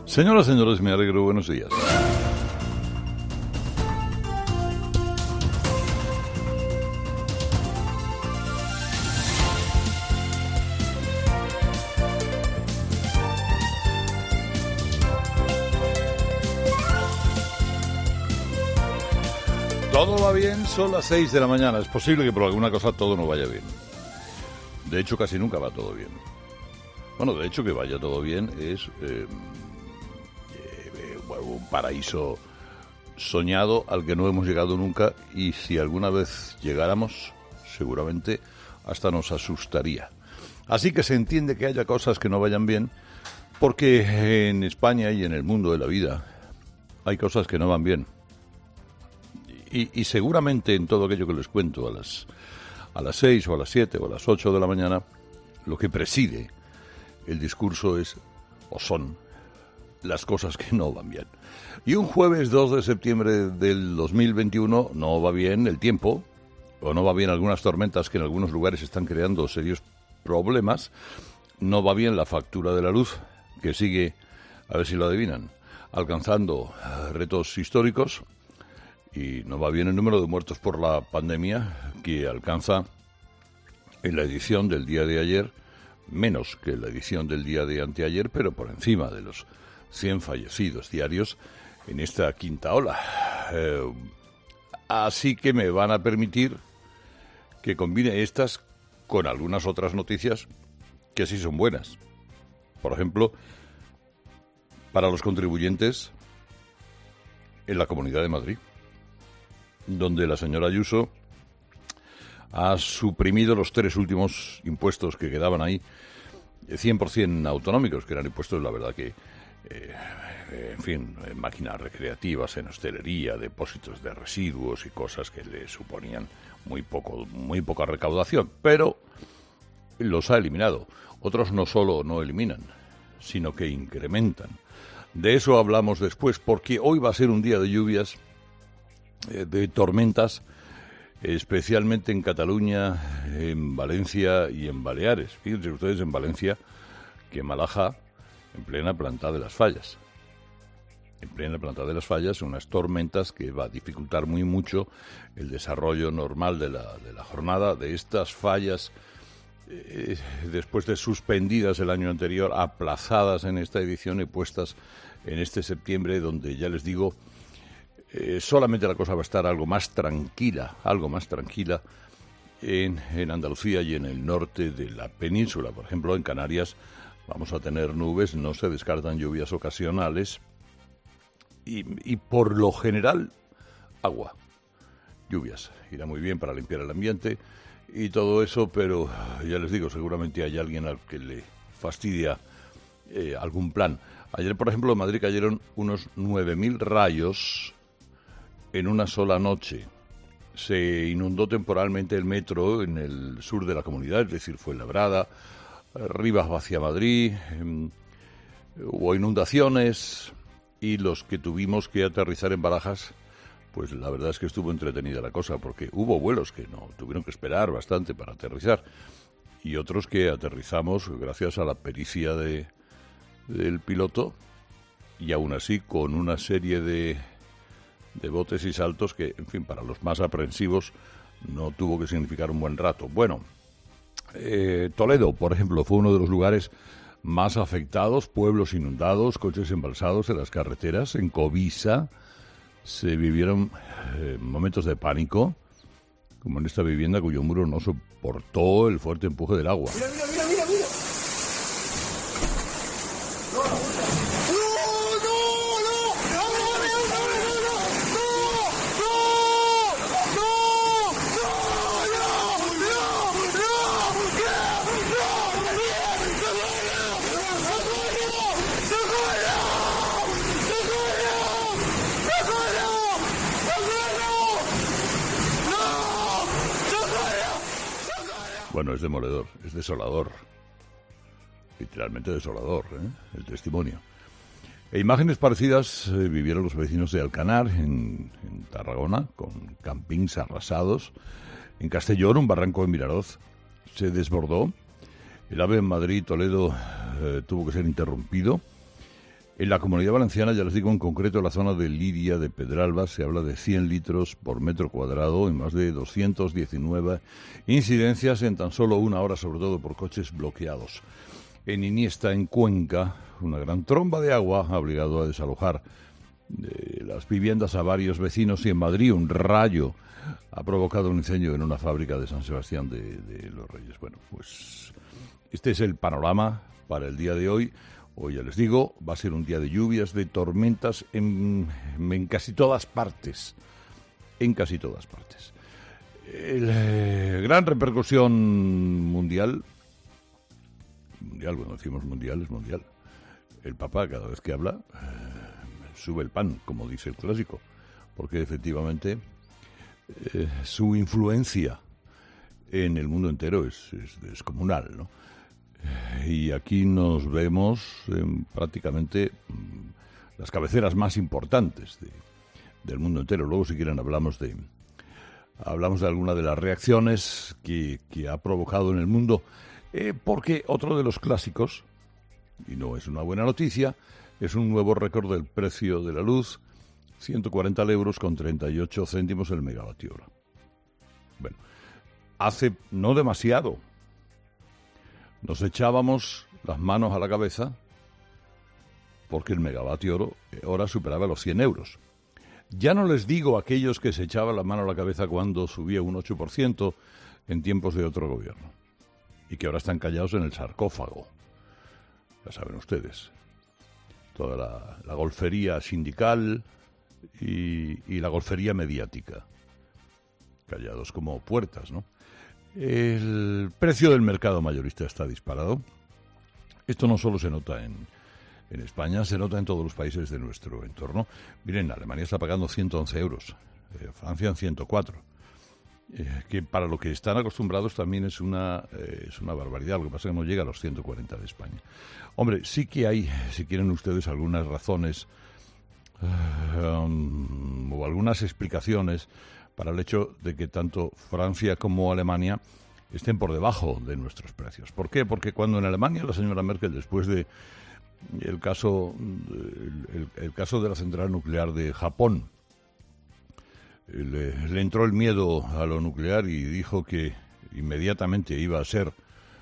Señoras y señores, me alegro, buenos días. Todo va bien, son las 6 de la mañana. Es posible que por alguna cosa todo no vaya bien. De hecho, casi nunca va todo bien. Bueno, de hecho, que vaya todo bien es un paraíso soñado al que no hemos llegado nunca, y si alguna vez llegáramos, seguramente hasta nos asustaría. Así que se entiende que haya cosas que no vayan bien, porque en España y en el mundo de la vida hay cosas que no van bien. Y seguramente en todo aquello que les cuento a las 6 o a las 7 o a las 8 de la mañana, lo que preside el discurso es, o son, las cosas que no van bien. Y un jueves 2 de septiembre del 2021 no va bien el tiempo, o no va bien algunas tormentas que en algunos lugares están creando serios problemas, no va bien la factura de la luz, que sigue, a ver si lo adivinan, alcanzando retos históricos, y no va bien el número de muertos por la pandemia, que alcanza en la edición del día de ayer, menos que la edición del día de anteayer, pero por encima de los 100 fallecidos diarios en esta quinta ola. Así que me van a permitir que combine estas con algunas otras noticias que sí son buenas. Por ejemplo, para los contribuyentes en la Comunidad de Madrid, donde la señora Ayuso ha suprimido los 3 últimos impuestos que quedaban ahí, 100% autonómicos, que eran impuestos, la verdad que, en fin, máquinas recreativas, en hostelería, depósitos de residuos y cosas que le suponían muy poca recaudación, pero los ha eliminado. Otros no solo no eliminan, sino que incrementan. De eso hablamos después, porque hoy va a ser un día de lluvias, de tormentas, especialmente en Cataluña, en Valencia y en Baleares. Fíjense ustedes en Valencia que Malaja, en plena planta de las Fallas. En plena planta de las Fallas, unas tormentas que va a dificultar muy mucho el desarrollo normal de la jornada de estas fallas, después de suspendidas el año anterior, aplazadas en esta edición y puestas en este septiembre, donde ya les digo, solamente la cosa va a estar algo más tranquila en Andalucía y en el norte de la península. Por ejemplo, en Canarias vamos a tener nubes, no se descartan lluvias ocasionales y por lo general agua, lluvias. Irá muy bien para limpiar el ambiente y todo eso, pero ya les digo, seguramente hay alguien al que le fastidia algún plan. Ayer, por ejemplo, en Madrid cayeron unos 9.000 rayos en una sola noche. Se inundó temporalmente el metro en el sur de la comunidad, es decir, Fuenlabrada, Rivas hacia Madrid, hubo inundaciones, y los que tuvimos que aterrizar en Barajas, pues la verdad es que estuvo entretenida la cosa, porque hubo vuelos que no tuvieron que esperar bastante para aterrizar, y otros que aterrizamos gracias a la pericia del piloto, y aún así con una serie de botes y saltos que, en fin, para los más aprensivos no tuvo que significar un buen rato. Bueno, Toledo, por ejemplo, fue uno de los lugares más afectados, pueblos inundados, coches embalsados en las carreteras. En Covisa se vivieron momentos de pánico, como en esta vivienda cuyo muro no soportó el fuerte empuje del agua. ¡Mira, mira, mira, mira, mira! Bueno, es demoledor, es desolador, literalmente desolador, el testimonio. E imágenes parecidas vivieron los vecinos de Alcanar, en Tarragona, con campings arrasados. En Castellón, un barranco en Vinaroz se desbordó. El AVE en Madrid, Toledo, tuvo que ser interrumpido. En la Comunidad Valenciana, ya les digo, en concreto en la zona de Liria, de Pedralba, se habla de 100 litros por metro cuadrado y más de 219 incidencias en tan solo una hora, sobre todo por coches bloqueados. En Iniesta, en Cuenca, una gran tromba de agua ha obligado a desalojar las viviendas a varios vecinos, y en Madrid un rayo ha provocado un incendio en una fábrica de San Sebastián de los Reyes. Bueno, pues este es el panorama para el día de hoy. Hoy, ya les digo, va a ser un día de lluvias, de tormentas en casi todas partes. En casi todas partes. Gran repercusión mundial. Cuando decimos mundial, es mundial. El Papa, cada vez que habla, sube el pan, como dice el clásico. Porque efectivamente su influencia en el mundo entero es descomunal, ¿no? Y aquí nos vemos en prácticamente las cabeceras más importantes del mundo entero. Luego, si quieren, hablamos de alguna de las reacciones que ha provocado en el mundo, porque otro de los clásicos, y no es una buena noticia, es un nuevo récord del precio de la luz, 140 euros con 38 céntimos el megavatio hora. Bueno, hace no demasiado nos echábamos las manos a la cabeza porque el megavatio hora superaba los 100 euros. Ya no les digo a aquellos que se echaban la mano a la cabeza cuando subía un 8% en tiempos de otro gobierno y que ahora están callados en el sarcófago. Ya saben ustedes, toda la golfería sindical y la golfería mediática, callados como puertas, ¿no? El precio del mercado mayorista está disparado. Esto no solo se nota en España, se nota en todos los países de nuestro entorno. Miren, Alemania está pagando 111 euros, Francia en 104, que para lo que están acostumbrados también es una barbaridad. Lo que pasa es que no llega a los 140 de España. Hombre, sí que hay, si quieren ustedes, algunas razones o algunas explicaciones para el hecho de que tanto Francia como Alemania estén por debajo de nuestros precios. ¿Por qué? Porque cuando en Alemania la señora Merkel, después de el caso de la central nuclear de Japón, le entró el miedo a lo nuclear y dijo que inmediatamente iba a ser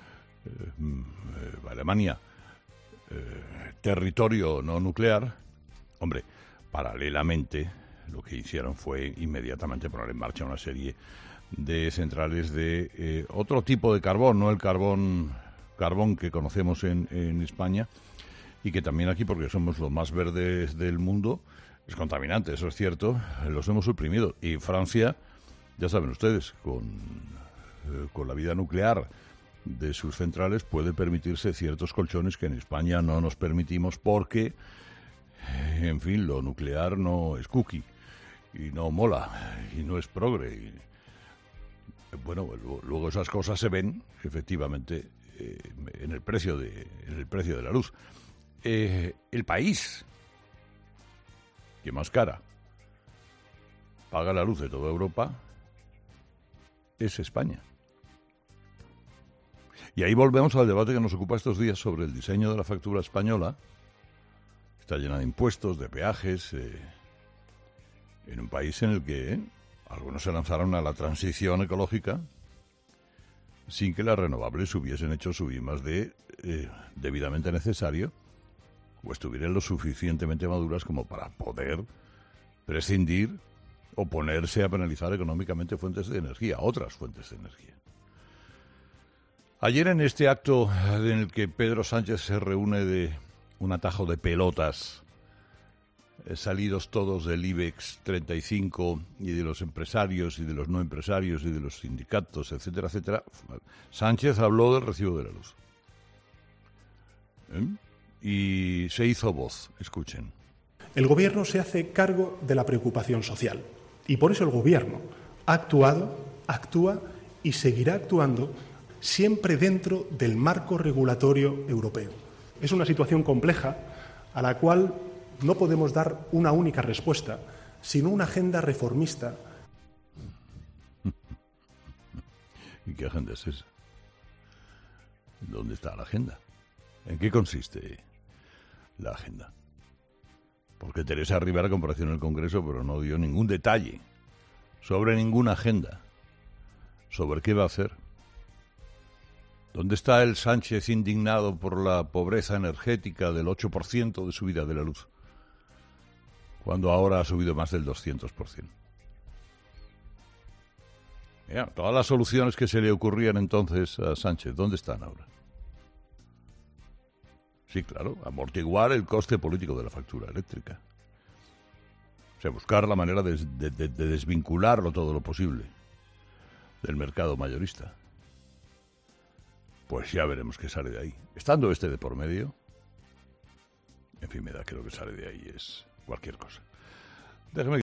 Alemania territorio no nuclear. Hombre, paralelamente lo que hicieron fue inmediatamente poner en marcha una serie de centrales de otro tipo de carbón, no el carbón que conocemos en España, y que también aquí, porque somos los más verdes del mundo, es contaminante, eso es cierto, los hemos suprimido. Y Francia, ya saben ustedes, con la vida nuclear de sus centrales, puede permitirse ciertos colchones que en España no nos permitimos porque, en fin, lo nuclear no es cookie y no mola y no es progre. Y, bueno, luego esas cosas se ven efectivamente en el precio de la luz. El país que más cara paga la luz de toda Europa es España. Y ahí volvemos al debate que nos ocupa estos días sobre el diseño de la factura española. Está llena de impuestos, de peajes, en un país en el que algunos se lanzaron a la transición ecológica sin que las renovables hubiesen hecho su I más D debidamente necesario o estuvieran lo suficientemente maduras como para poder prescindir o ponerse a penalizar económicamente fuentes de energía, otras fuentes de energía. Ayer, en este acto en el que Pedro Sánchez se reúne de un atajo de pelotas, salidos todos del IBEX 35 y de los empresarios y de los no empresarios y de los sindicatos, etcétera, etcétera, Sánchez habló del recibo de la luz. Y se hizo voz. Escuchen. El Gobierno se hace cargo de la preocupación social y por eso el Gobierno ha actuado, actúa y seguirá actuando siempre dentro del marco regulatorio europeo. Es una situación compleja a la cual no podemos dar una única respuesta, sino una agenda reformista. ¿Y qué agenda es esa? ¿Dónde está la agenda? ¿En qué consiste la agenda? Porque Teresa Rivera compareció en el Congreso, pero no dio ningún detalle sobre ninguna agenda, sobre qué va a hacer. ¿Dónde está el Sánchez indignado por la pobreza energética del 8% de subida de la luz, cuando ahora ha subido más del 200%? Mira, todas las soluciones que se le ocurrían entonces a Sánchez, ¿dónde están ahora? Sí, claro, amortiguar el coste político de la factura eléctrica. O sea, buscar la manera de desvincularlo todo lo posible del mercado mayorista. Pues ya veremos qué sale de ahí. Estando este de por medio, en fin, me da que lo que sale de ahí es cualquier cosa. Déjeme